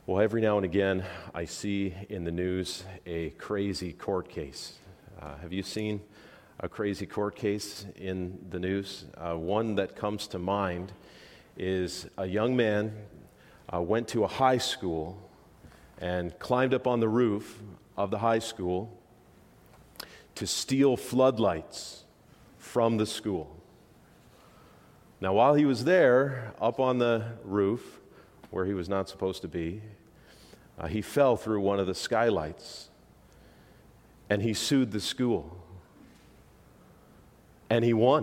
Well, every now and again, I see in the news a crazy court case. Have you seen a crazy court case in the news? One that comes to mind is a young man went to a high school and climbed up on the roof of the high school to steal floodlights from the school. Now, while he was there, up on the roof, where he was not supposed to be, he fell through one of the skylights, and he sued the school, and he won.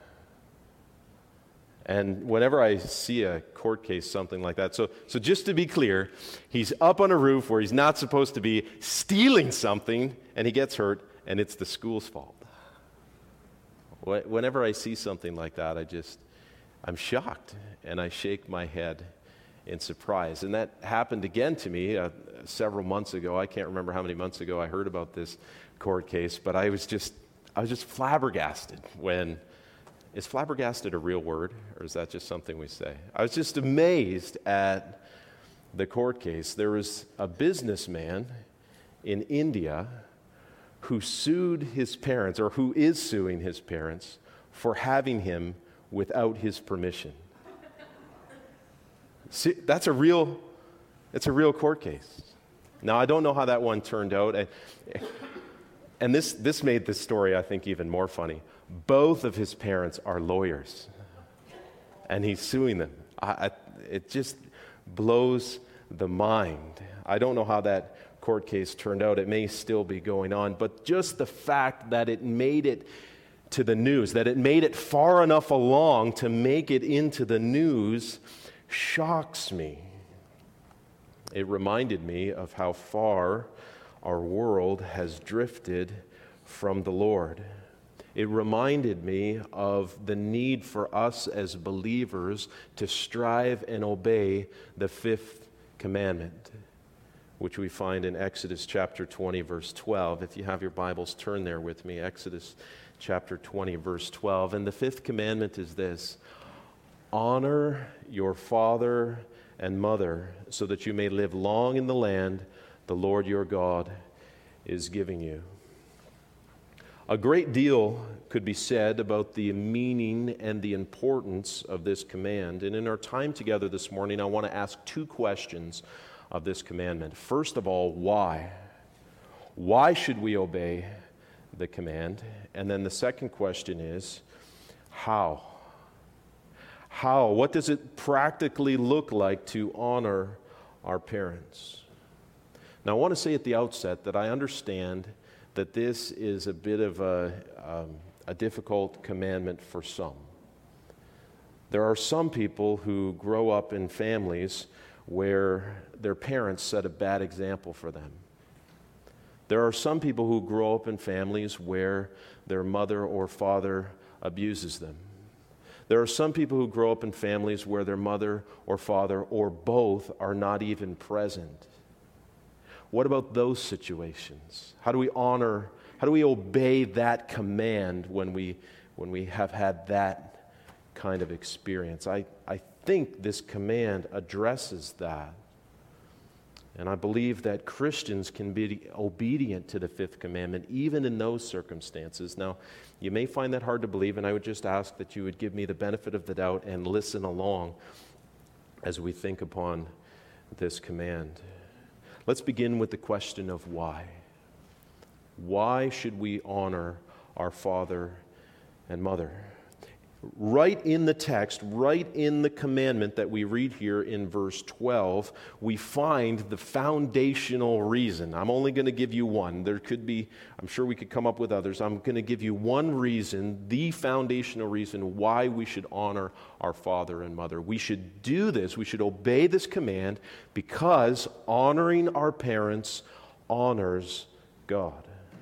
And whenever I see a court case, something like that, so just to be clear, he's up on a roof where he's not supposed to be, stealing something, and he gets hurt, and it's the school's fault. Whenever I see something like that, I'm shocked, and I shake my head in surprise. And that happened again to me several months ago. I can't remember how many months ago I heard about this court case, but I was just flabbergasted when... Is flabbergasted a real word, or is that just something we say? I was just amazed at the court case. There was a businessman in India who sued his parents, or who is suing his parents, for having him without his permission. See, it's a real court case. Now, I don't know how that one turned out, and this made this story, I think, even more funny. Both of his parents are lawyers, and he's suing them. It just blows the mind. I don't know how that court case turned out. It may still be going on, but just the fact that it made it to the news, that it made it far enough along to make it into the news, shocks me. It reminded me of how far our world has drifted from the Lord. It reminded me of the need for us as believers to strive and obey the fifth commandment, which we find in Exodus chapter 20, verse 12. If you have your Bibles, turn there with me, Exodus chapter 20, verse 12. And the fifth commandment is this: honor your father and mother so that you may live long in the land the Lord your God is giving you. A great deal could be said about the meaning and the importance of this command. And in our time together this morning, I want to ask two questions of this commandment. First of all, why? Why should we obey the command? And then the second question is, how? How? What does it practically look like to honor our parents? Now, I want to say at the outset that I understand that this is a bit of a difficult commandment for some. There are some people who grow up in families where their parents set a bad example for them. There are some people who grow up in families where their mother or father abuses them. There are some people who grow up in families where their mother or father or both are not even present. What about those situations? How do we obey that command when we have had that kind of experience? I think this command addresses that. And I believe that Christians can be obedient to the fifth commandment even in those circumstances. Now, you may find that hard to believe, and I would just ask that you would give me the benefit of the doubt and listen along as we think upon this command. Let's begin with the question of why. Why should we honor our father and mother? Right in the text, right in the commandment that we read here in verse 12, we find the foundational reason. I'm only going to give you one. There could be, I'm sure we could come up with others. I'm going to give you one reason, the foundational reason why we should honor our father and mother. We should do this, we should obey this command because honoring our parents honors God.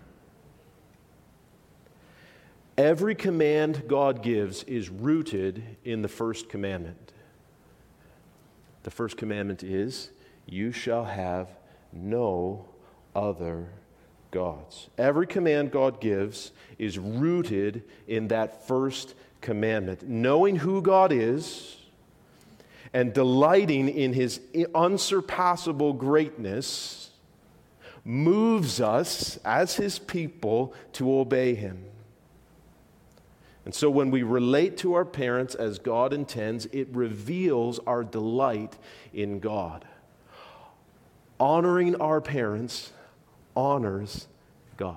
Every command God gives is rooted in the first commandment. The first commandment is, you shall have no other gods. Every command God gives is rooted in that first commandment. Knowing who God is and delighting in his unsurpassable greatness moves us as his people to obey him. And so when we relate to our parents as God intends, it reveals our delight in God. Honoring our parents honors God.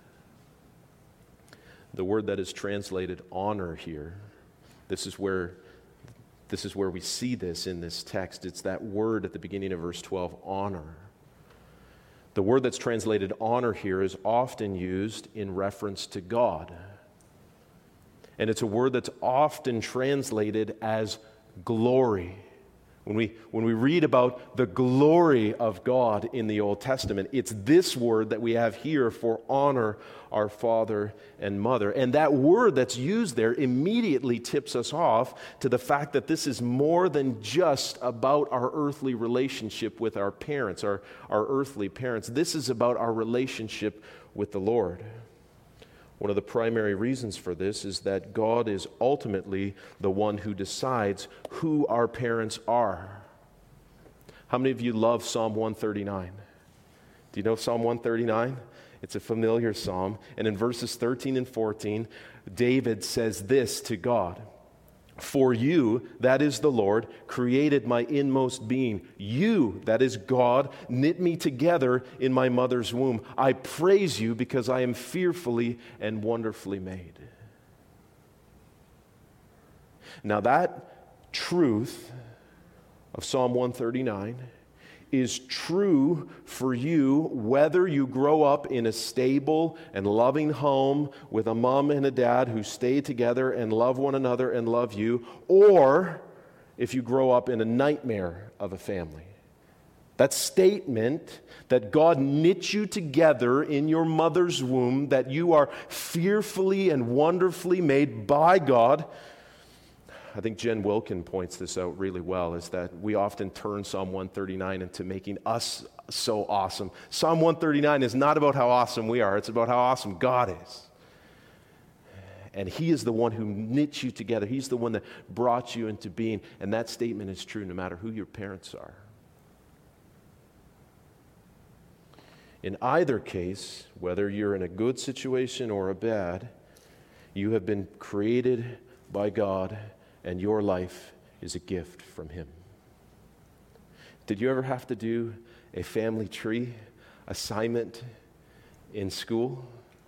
The word that is translated honor here, this is where we see this in this text. It's that word at the beginning of verse 12, honor. The word that's translated honor here is often used in reference to God. And it's a word that's often translated as glory. When we read about the glory of God in the Old Testament, it's this word that we have here for honor our father and mother. And that word that's used there immediately tips us off to the fact that this is more than just about our earthly relationship with our parents, our earthly parents. This is about our relationship with the Lord. One of the primary reasons for this is that God is ultimately the one who decides who our parents are. How many of you love Psalm 139? Do you know Psalm 139? It's a familiar psalm. And in verses 13 and 14, David says this to God: "For you, that is the Lord, created my inmost being. You, that is God, knit me together in my mother's womb. I praise you because I am fearfully and wonderfully made." Now that truth of Psalm 139 is true for you whether you grow up in a stable and loving home with a mom and a dad who stay together and love one another and love you, or if you grow up in a nightmare of a family. That statement that God knit you together in your mother's womb, that you are fearfully and wonderfully made by God, I think Jen Wilkin points this out really well, is that we often turn Psalm 139 into making us so awesome. Psalm 139 is not about how awesome we are, it's about how awesome God is. And He is the one who knit you together. He's the one that brought you into being. And that statement is true no matter who your parents are. In either case, whether you're in a good situation or a bad, you have been created by God, and your life is a gift from Him. Did you ever have to do a family tree assignment in school?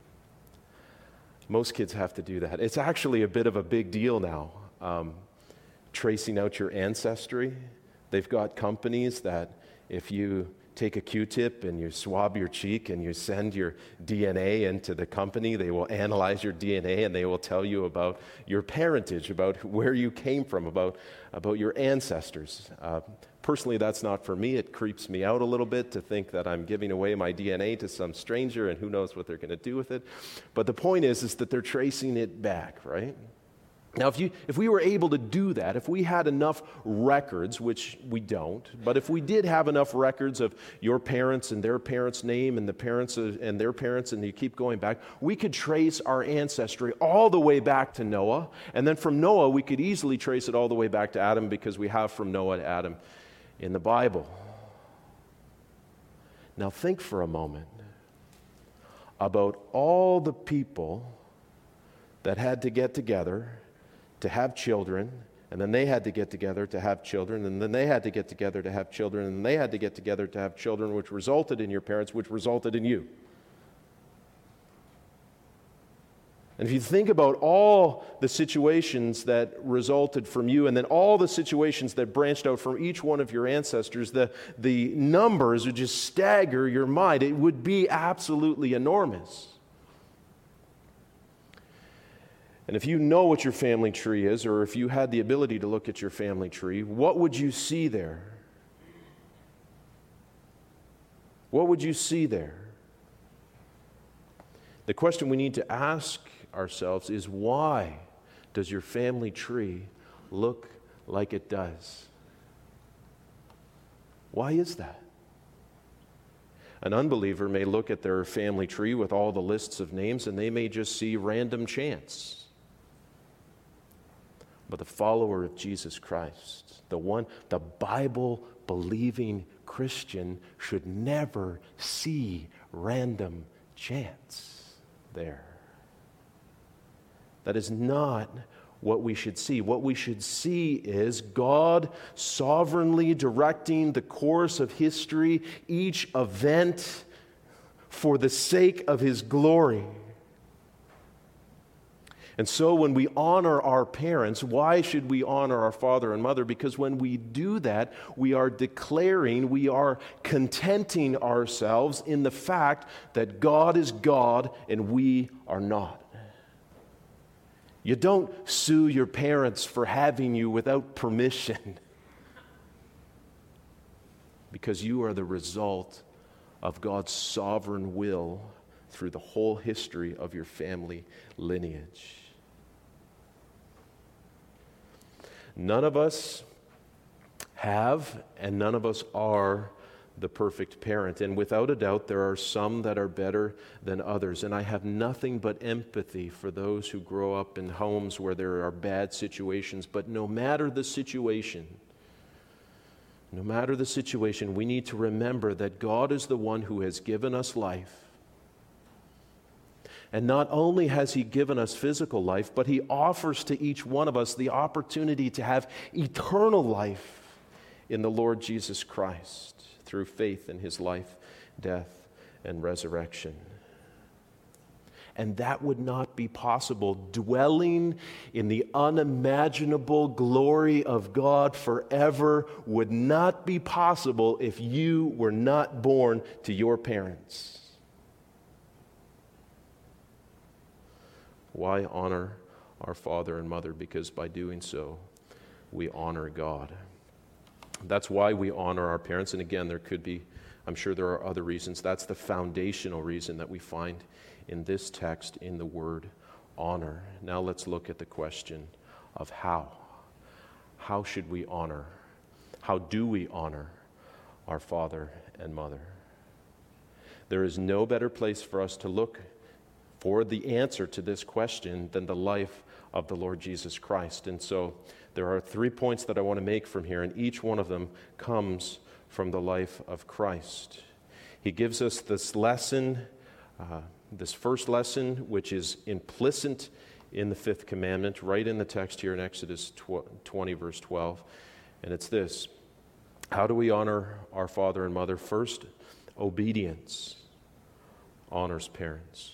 Most kids have to do that. It's actually a bit of a big deal now, tracing out your ancestry. They've got companies that if you take a Q-tip and you swab your cheek and you send your DNA into the company, they will analyze your DNA and they will tell you about your parentage, about where you came from, about your ancestors. Personally, that's not for me. It creeps me out a little bit to think that I'm giving away my DNA to some stranger and who knows what they're going to do with it. But the point is that they're tracing it back, right? Now, if we were able to do that, if we had enough records, which we don't, but if we did have enough records of your parents and their parents' name and the parents and their parents, and you keep going back, we could trace our ancestry all the way back to Noah. And then from Noah, we could easily trace it all the way back to Adam, because we have from Noah to Adam in the Bible. Now think for a moment about all the people that had to get together to have children, and then they had to get together to have children, and then they had to get together to have children, and they had to get together to have children, which resulted in your parents, which resulted in you. And if you think about all the situations that resulted from you, and then all the situations that branched out from each one of your ancestors, the numbers would just stagger your mind. It would be absolutely enormous. And if you know what your family tree is, or if you had the ability to look at your family tree, what would you see there? What would you see there? The question we need to ask ourselves is, why does your family tree look like it does? Why is that? An unbeliever may look at their family tree with all the lists of names and they may just see random chance. But the follower of Jesus Christ, the Bible-believing Christian, should never see random chance there. That is not what we should see. What we should see is God sovereignly directing the course of history, each event for the sake of His glory. And so when we honor our parents, why should we honor our father and mother? Because when we do that, we are declaring, we are contenting ourselves in the fact that God is God and we are not. You don't sue your parents for having you without permission, because you are the result of God's sovereign will through the whole history of your family lineage. None of us have, and none of us are the perfect parent. And without a doubt, there are some that are better than others. And I have nothing but empathy for those who grow up in homes where there are bad situations. But no matter the situation, we need to remember that God is the one who has given us life. And not only has He given us physical life, but He offers to each one of us the opportunity to have eternal life in the Lord Jesus Christ through faith in His life, death, and resurrection. And that would not be possible. Dwelling in the unimaginable glory of God forever would not be possible if you were not born to your parents. Why honor our father and mother? Because by doing so, we honor God. That's why we honor our parents. And again, I'm sure there are other reasons. That's the foundational reason that we find in this text in the word honor. Now let's look at the question of how. How should we honor? How do we honor our father and mother? There is no better place for us to look for the answer to this question than the life of the Lord Jesus Christ. And so there are 3 points that I want to make from here, and each one of them comes from the life of Christ. He gives us this lesson, this first lesson, which is implicit in the 5th commandment, right in the text here in Exodus 20, verse 12. And it's this: how do we honor our father and mother? First, obedience honors parents.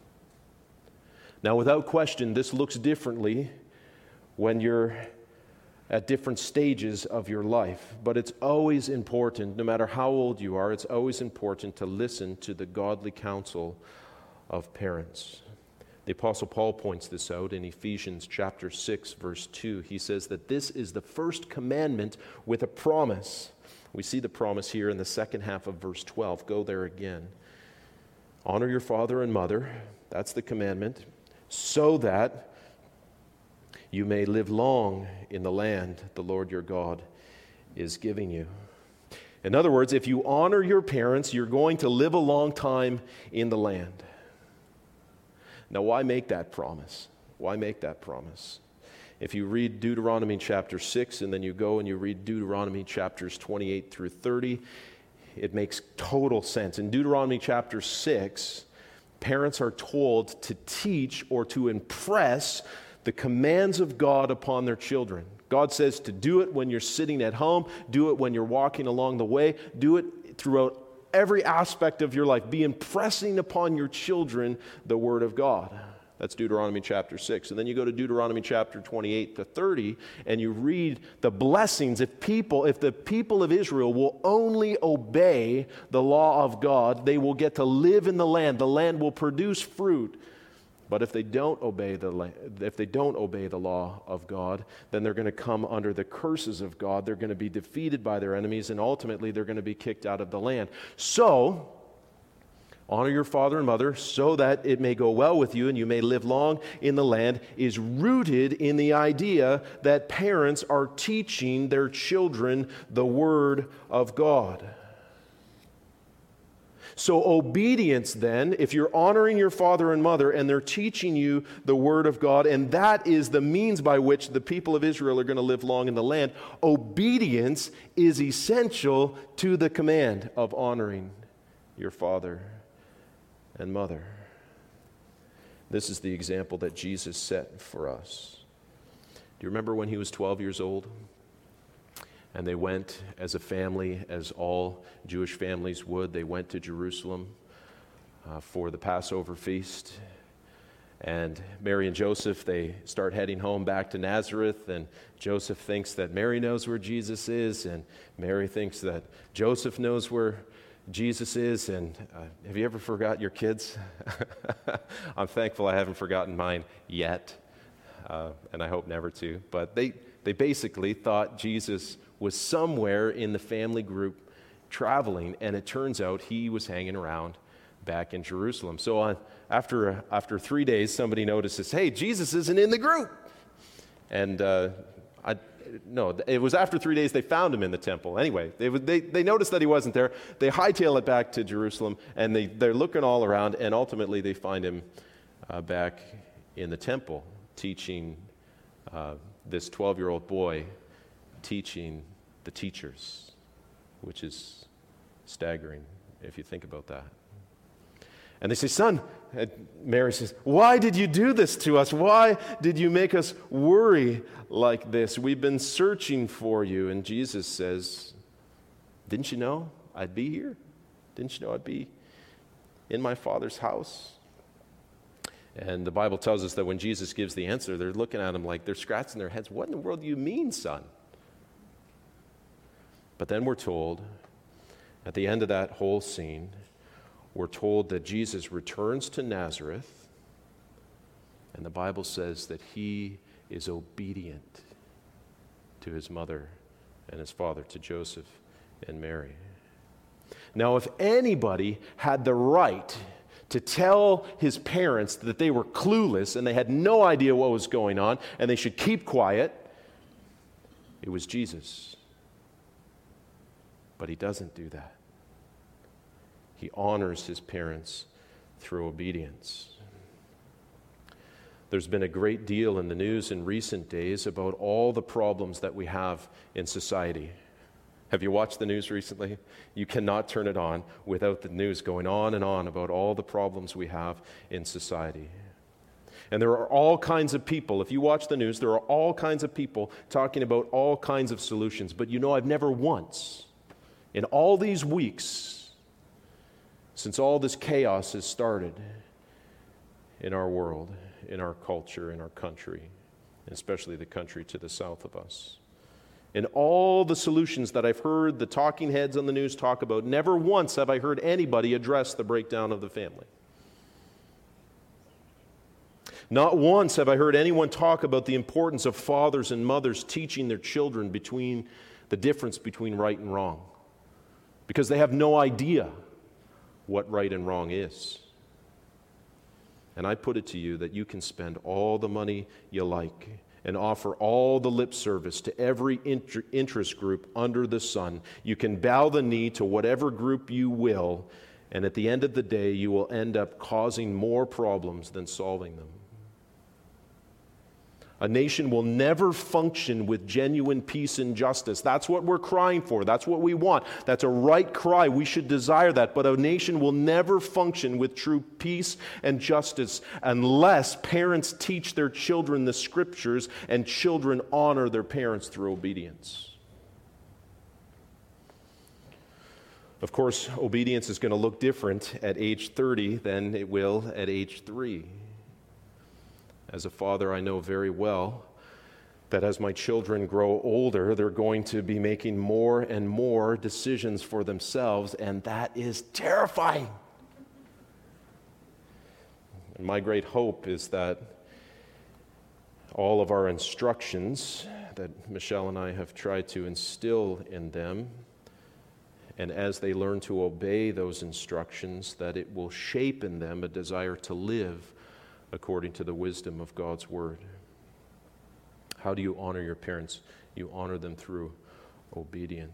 Now, without question, this looks differently when you're at different stages of your life. But it's always important, no matter how old you are, it's always important to listen to the godly counsel of parents. The Apostle Paul points this out in Ephesians chapter 6, verse 2. He says that this is the first commandment with a promise. We see the promise here in the second half of verse 12. Go there again. Honor your father and mother. That's the commandment. So that you may live long in the land the Lord your God is giving you. In other words, if you honor your parents, you're going to live a long time in the land. Now, why make that promise? Why make that promise? If you read Deuteronomy chapter 6 and then you go and you read Deuteronomy chapters 28 through 30, it makes total sense. In Deuteronomy chapter 6, parents are told to teach or to impress the commands of God upon their children. God says to do it when you're sitting at home, do it when you're walking along the way, do it throughout every aspect of your life. Be impressing upon your children the Word of God. That's Deuteronomy chapter 6. And then you go to Deuteronomy chapter 28 to 30, and you read the blessings. If the people of Israel will only obey the law of God, they will get to live in the land. The land will produce fruit. But if they don't obey the law of God, then they're going to come under the curses of God. They're going to be defeated by their enemies, and ultimately they're going to be kicked out of the land. So, honor your father and mother so that it may go well with you and you may live long in the land is rooted in the idea that parents are teaching their children the Word of God. So obedience then, if you're honoring your father and mother and they're teaching you the word of God, and that is the means by which the people of Israel are going to live long in the land, obedience is essential to the command of honoring your father and mother. This is the example that Jesus set for us. Do you remember when he was 12 years old? And they went as a family, as all Jewish families would. They went to Jerusalem for the Passover feast. And Mary and Joseph, they start heading home back to Nazareth. And Joseph thinks that Mary knows where Jesus is. And Mary thinks that Joseph knows where Jesus is. And have you ever forgot your kids? I'm thankful I haven't forgotten mine yet. And I hope never to. But they basically thought Jesus was somewhere in the family group traveling, and it turns out he was hanging around back in Jerusalem. So after 3 days, somebody notices, hey, Jesus isn't in the group. And it was after 3 days they found him in the temple. Anyway, they noticed that he wasn't there. They hightail it back to Jerusalem, and they're looking all around, and ultimately they find him back in the temple, teaching this 12-year-old boy, teaching the teachers, which is staggering if you think about that. And they say, son, Mary says, why did you do this to us? Why did you make us worry like this? We've been searching for you. And Jesus says, didn't you know I'd be here? Didn't you know I'd be in my Father's house? And the Bible tells us that when Jesus gives the answer, they're looking at him like they're scratching their heads. What in the world do you mean, son? But then we're told, at the end of that whole scene, we're told that Jesus returns to Nazareth, and the Bible says that he is obedient to his mother and his father, to Joseph and Mary. Now, if anybody had the right to tell his parents that they were clueless and they had no idea what was going on and they should keep quiet, it was Jesus. But he doesn't do that. He honors his parents through obedience. There's been a great deal in the news in recent days about all the problems that we have in society. Have you watched the news recently? You cannot turn it on without the news going on and on about all the problems we have in society. And there are all kinds of people, if you watch the news, there are all kinds of people talking about all kinds of solutions. But you know, I've never once, in all these weeks, since all this chaos has started in our world, in our culture, in our country, and especially the country to the south of us, in all the solutions that I've heard the talking heads on the news talk about, never once have I heard anybody address the breakdown of the family. Not once have I heard anyone talk about the importance of fathers and mothers teaching their children between the difference between right and wrong, because they have no idea what right and wrong is. And I put it to you that you can spend all the money you like and offer all the lip service to every interest group under the sun. You can bow the knee to whatever group you will, and at the end of the day, you will end up causing more problems than solving them. A nation will never function with genuine peace and justice. That's what we're crying for. That's what we want. That's a right cry. We should desire that. But a nation will never function with true peace and justice unless parents teach their children the scriptures and children honor their parents through obedience. Of course, obedience is going to look different at age 30 than it will at age 3. As a father, I know very well that as my children grow older, they're going to be making more and more decisions for themselves, and that is terrifying. And my great hope is that all of our instructions that Michelle and I have tried to instill in them, and as they learn to obey those instructions, that it will shape in them a desire to live according to the wisdom of God's Word. How do you honor your parents? You honor them through obedience.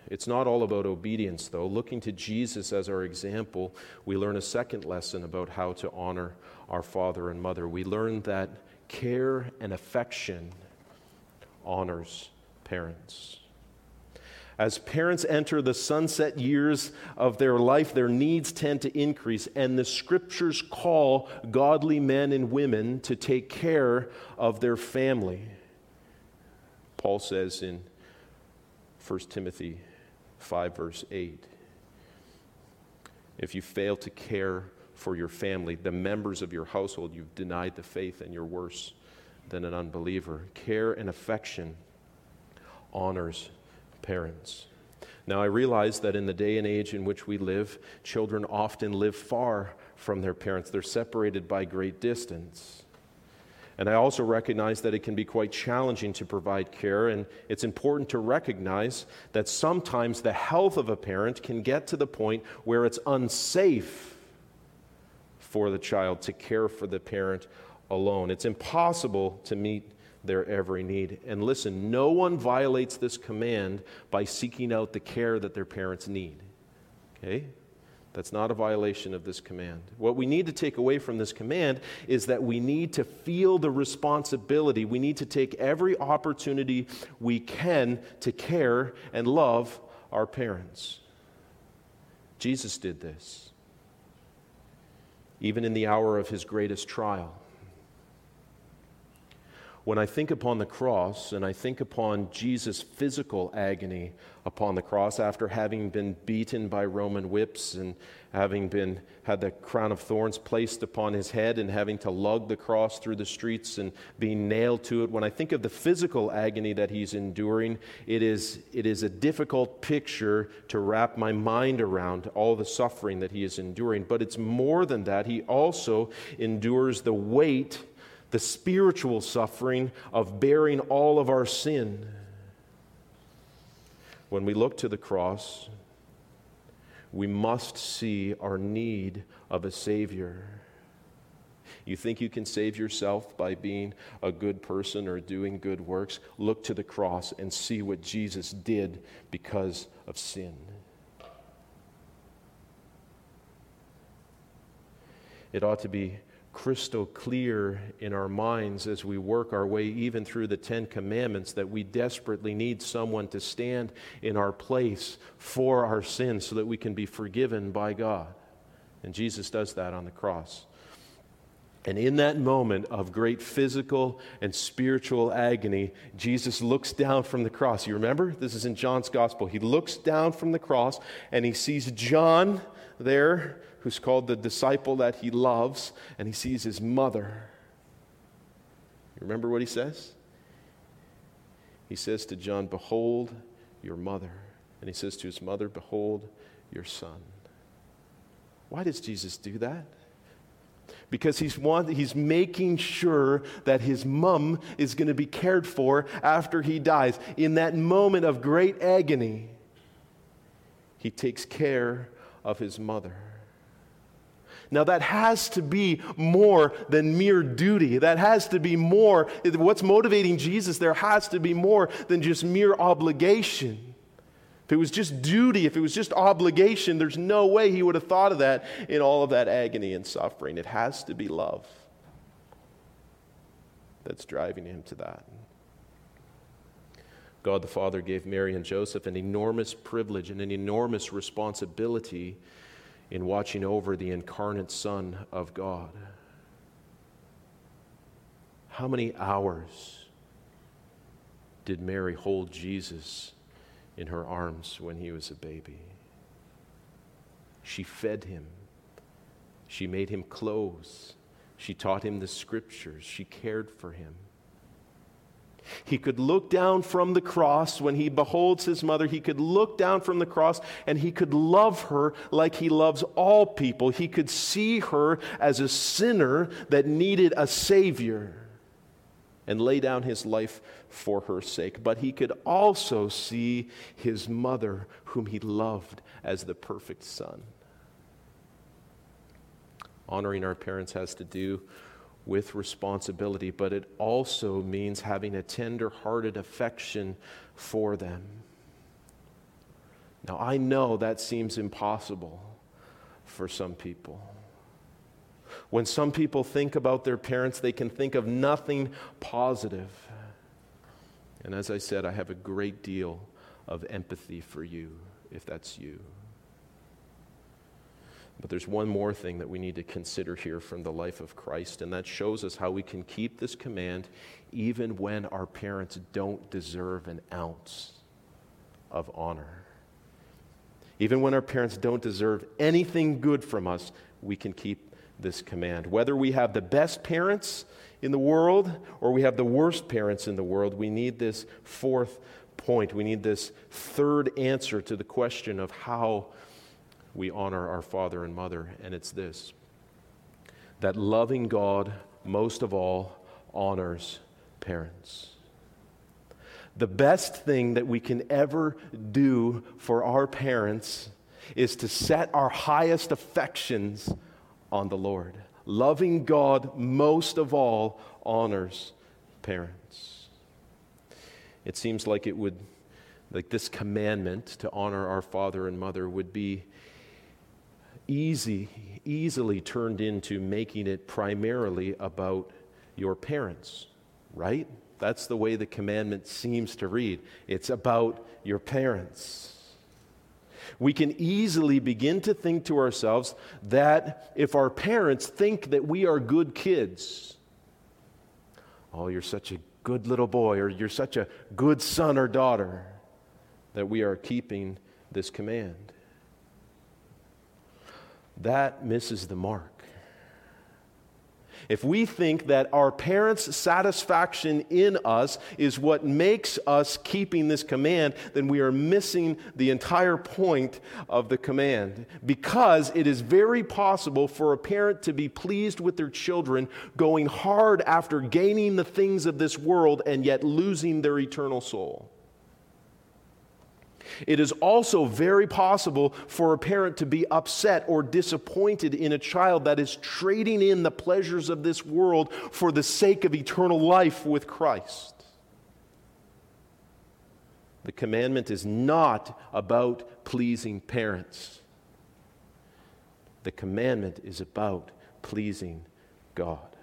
It's not all about obedience, though. Looking to Jesus as our example, we learn a second lesson about how to honor our father and mother. We learn that care and affection honors parents. As parents enter the sunset years of their life, their needs tend to increase, and the Scriptures call godly men and women to take care of their family. Paul says in 1 Timothy 5, verse 8, if you fail to care for your family, the members of your household, you've denied the faith and you're worse than an unbeliever. Care and affection honors parents. Now, I realize that in the day and age in which we live, children often live far from their parents. They're separated by great distance. And I also recognize that it can be quite challenging to provide care, and it's important to recognize that sometimes the health of a parent can get to the point where it's unsafe for the child to care for the parent alone. It's impossible to meet their every need. And listen, no one violates this command by seeking out the care that their parents need. Okay? That's not a violation of this command. What we need to take away from this command is that we need to feel the responsibility. We need to take every opportunity we can to care and love our parents. Jesus did this, even in the hour of his greatest trial. When I think upon the cross and I think upon Jesus' physical agony upon the cross after having been beaten by Roman whips and having had the crown of thorns placed upon his head and having to lug the cross through the streets and being nailed to it, when I think of the physical agony that he's enduring, it is a difficult picture to wrap my mind around, all the suffering that he is enduring. But it's more than that. He also endures the weight, the spiritual suffering of bearing all of our sin. When we look to the cross, we must see our need of a Savior. You think you can save yourself by being a good person or doing good works? Look to the cross and see what Jesus did because of sin. It ought to be crystal clear in our minds as we work our way even through the 10 Commandments that we desperately need someone to stand in our place for our sins so that we can be forgiven by God. And Jesus does that on the cross. And in that moment of great physical and spiritual agony, Jesus looks down from the cross. You remember? This is in John's Gospel. He looks down from the cross and he sees John there, who's called the disciple that he loves, and he sees his mother. You remember what he says? He says to John, "Behold your mother." And he says to his mother, "Behold your son." Why does Jesus do that? Because he's making sure that his mom is going to be cared for after he dies. In that moment of great agony, he takes care of his mother. Now that has to be more than mere duty. That has to be more. What's motivating Jesus there has to be more than just mere obligation. If it was just duty, if it was just obligation, there's no way he would have thought of that in all of that agony and suffering. It has to be love that's driving him to that. God the Father gave Mary and Joseph an enormous privilege and an enormous responsibility in watching over the incarnate Son of God. How many hours did Mary hold Jesus in her arms when he was a baby? She fed him. She made him clothes. She taught him the Scriptures. She cared for him. He could look down from the cross when he beholds his mother. He could look down from the cross and he could love her like he loves all people. He could see her as a sinner that needed a Savior and lay down his life for her sake. But he could also see his mother, whom he loved, as the perfect son. Honoring our parents has to do with responsibility, but it also means having a tender-hearted affection for them. Now, I know that seems impossible for some people. When some people think about their parents, they can think of nothing positive. And as I said, I have a great deal of empathy for you, if that's you. But there's one more thing that we need to consider here from the life of Christ, and that shows us how we can keep this command even when our parents don't deserve an ounce of honor. Even when our parents don't deserve anything good from us, we can keep this command. Whether we have the best parents in the world or we have the worst parents in the world, we need this fourth point. We need this third answer to the question of how we honor our father and mother, and it's this: that loving God most of all honors parents. The best thing that we can ever do for our parents is to set our highest affections on the Lord. Loving God most of all honors parents. It seems like this commandment to honor our father and mother would be easily turned into making it primarily about your parents, right? That's the way the commandment seems to read. It's about your parents. We can easily begin to think to ourselves that if our parents think that we are good kids, oh, you're such a good little boy, or you're such a good son or daughter, that we are keeping this command. That misses the mark. If we think that our parents' satisfaction in us is what makes us keeping this command, then we are missing the entire point of the command. Because it is very possible for a parent to be pleased with their children, going hard after gaining the things of this world and yet losing their eternal soul. It is also very possible for a parent to be upset or disappointed in a child that is trading in the pleasures of this world for the sake of eternal life with Christ. The commandment is not about pleasing parents. The commandment is about pleasing God.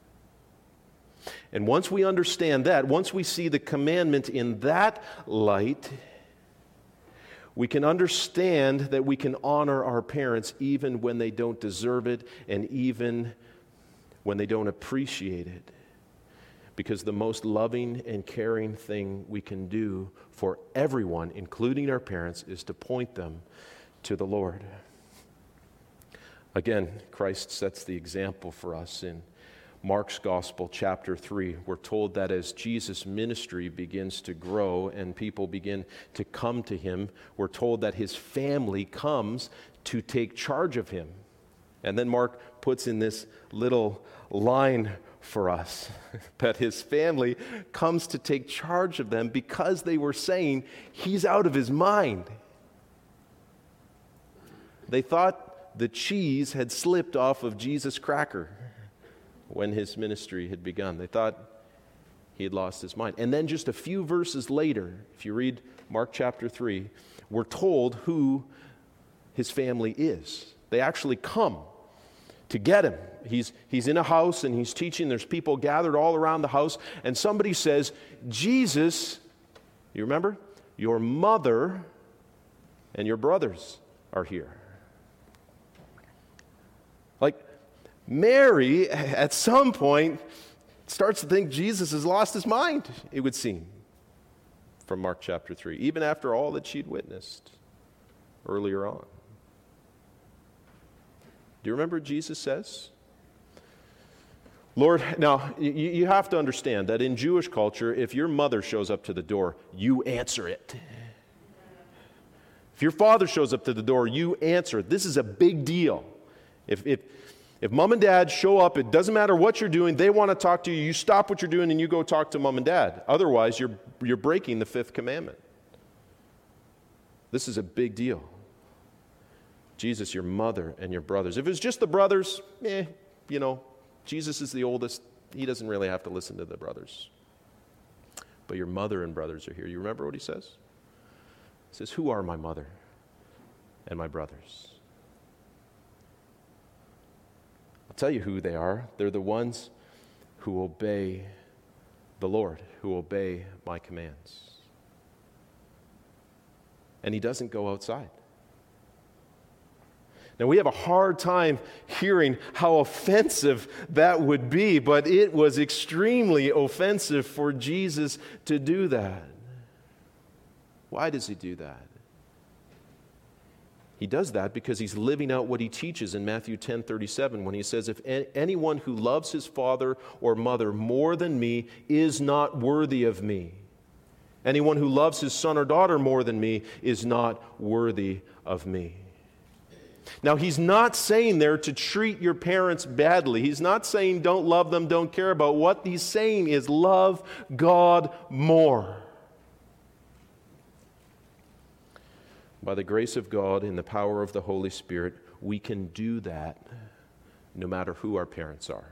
And once we understand that, once we see the commandment in that light, we can understand that we can honor our parents even when they don't deserve it and even when they don't appreciate it. Because the most loving and caring thing we can do for everyone, including our parents, is to point them to the Lord. Again, Christ sets the example for us in Mark's Gospel, chapter 3, we're told that as Jesus' ministry begins to grow and people begin to come to him, we're told that his family comes to take charge of him. And then Mark puts in this little line for us that his family comes to take charge of them because they were saying, he's out of his mind. They thought the cheese had slipped off of Jesus' cracker when his ministry had begun. They thought he had lost his mind. And then just a few verses later, if you read Mark chapter 3, we're told who his family is. They actually come to get him. He's in a house and he's teaching. There's people gathered all around the house. And somebody says, Jesus, you remember? Your mother and your brothers are here. Like, Mary, at some point, starts to think Jesus has lost his mind, it would seem, from Mark chapter 3, even after all that she'd witnessed earlier on. Do you remember what Jesus says? Lord, now, you have to understand that in Jewish culture, if your mother shows up to the door, you answer it. If your father shows up to the door, you answer it. This is a big deal. If mom and dad show up, it doesn't matter what you're doing, they want to talk to you, you stop what you're doing and you go talk to mom and dad. Otherwise, you're breaking the fifth commandment. This is a big deal. Jesus, your mother and your brothers. If it's just the brothers, Jesus is the oldest. He doesn't really have to listen to the brothers. But your mother and brothers are here. You remember what he says? He says, who are my mother and my brothers. I'll tell you who they are. They're the ones who obey the Lord, who obey my commands. And he doesn't go outside. Now, we have a hard time hearing how offensive that would be, but it was extremely offensive for Jesus to do that. Why does he do that? He does that because he's living out what he teaches in Matthew 10:37 when he says, if anyone who loves his father or mother more than me is not worthy of me. Anyone who loves his son or daughter more than me is not worthy of me. Now, he's not saying there to treat your parents badly. He's not saying don't love them, don't care about. What he's saying is love God more. By the grace of God and the power of the Holy Spirit, we can do that no matter who our parents are.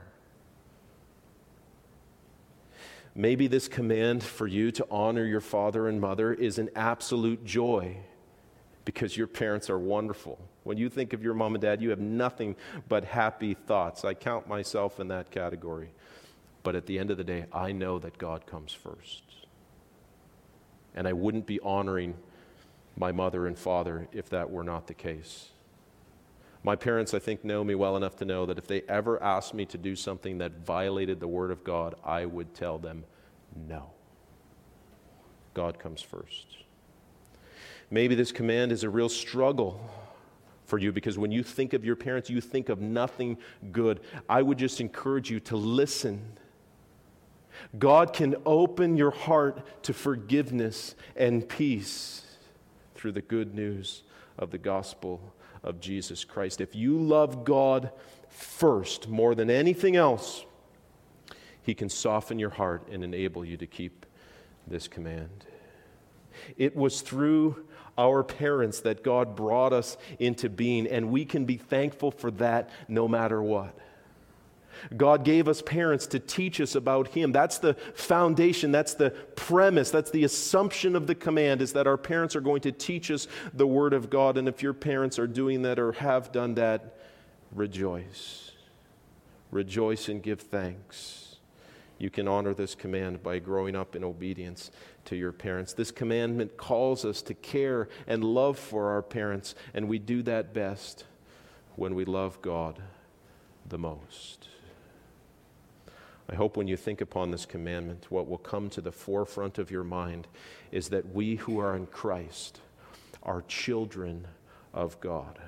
Maybe this command for you to honor your father and mother is an absolute joy because your parents are wonderful. When you think of your mom and dad, you have nothing but happy thoughts. I count myself in that category. But at the end of the day, I know that God comes first. And I wouldn't be honoring my mother and father if that were not the case. My parents, I think, know me well enough to know that if they ever asked me to do something that violated the Word of God, I would tell them no. God comes first. Maybe this command is a real struggle for you because when you think of your parents, you think of nothing good. I would just encourage you to listen. God can open your heart to forgiveness and peace through the good news of the gospel of Jesus Christ. If you love God first, more than anything else, he can soften your heart and enable you to keep this command. It was through our parents that God brought us into being, and we can be thankful for that no matter what. God gave us parents to teach us about him. That's the foundation, that's the premise, that's the assumption of the command, is that our parents are going to teach us the Word of God. And if your parents are doing that or have done that, rejoice. Rejoice and give thanks. You can honor this command by growing up in obedience to your parents. This commandment calls us to care and love for our parents, and we do that best when we love God the most. I hope when you think upon this commandment, what will come to the forefront of your mind is that we who are in Christ are children of God.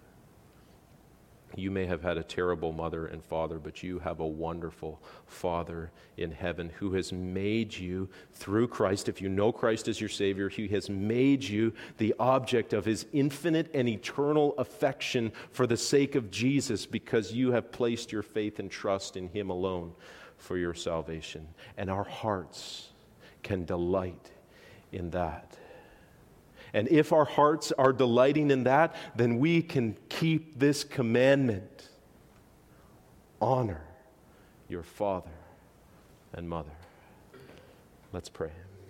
You may have had a terrible mother and father, but you have a wonderful Father in heaven who has made you through Christ. If you know Christ as your Savior, he has made you the object of his infinite and eternal affection for the sake of Jesus, because you have placed your faith and trust in him alone for your salvation. And our hearts can delight in that. And if our hearts are delighting in that, then we can keep this commandment. Honor your father and mother. Let's pray.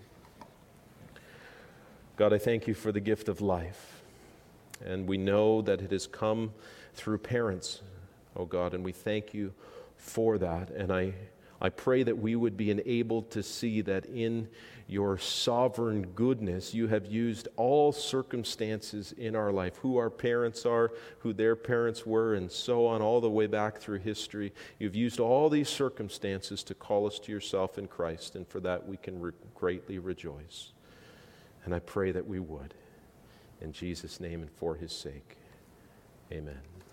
God, I thank you for the gift of life. And we know that it has come through parents, oh God, and we thank you for that. And I pray that we would be enabled to see that in your sovereign goodness, you have used all circumstances in our life, who our parents are, who their parents were, and so on, all the way back through history. You've used all these circumstances to call us to yourself in Christ, and for that we can greatly rejoice. And I pray that we would. In Jesus' name and for his sake, amen.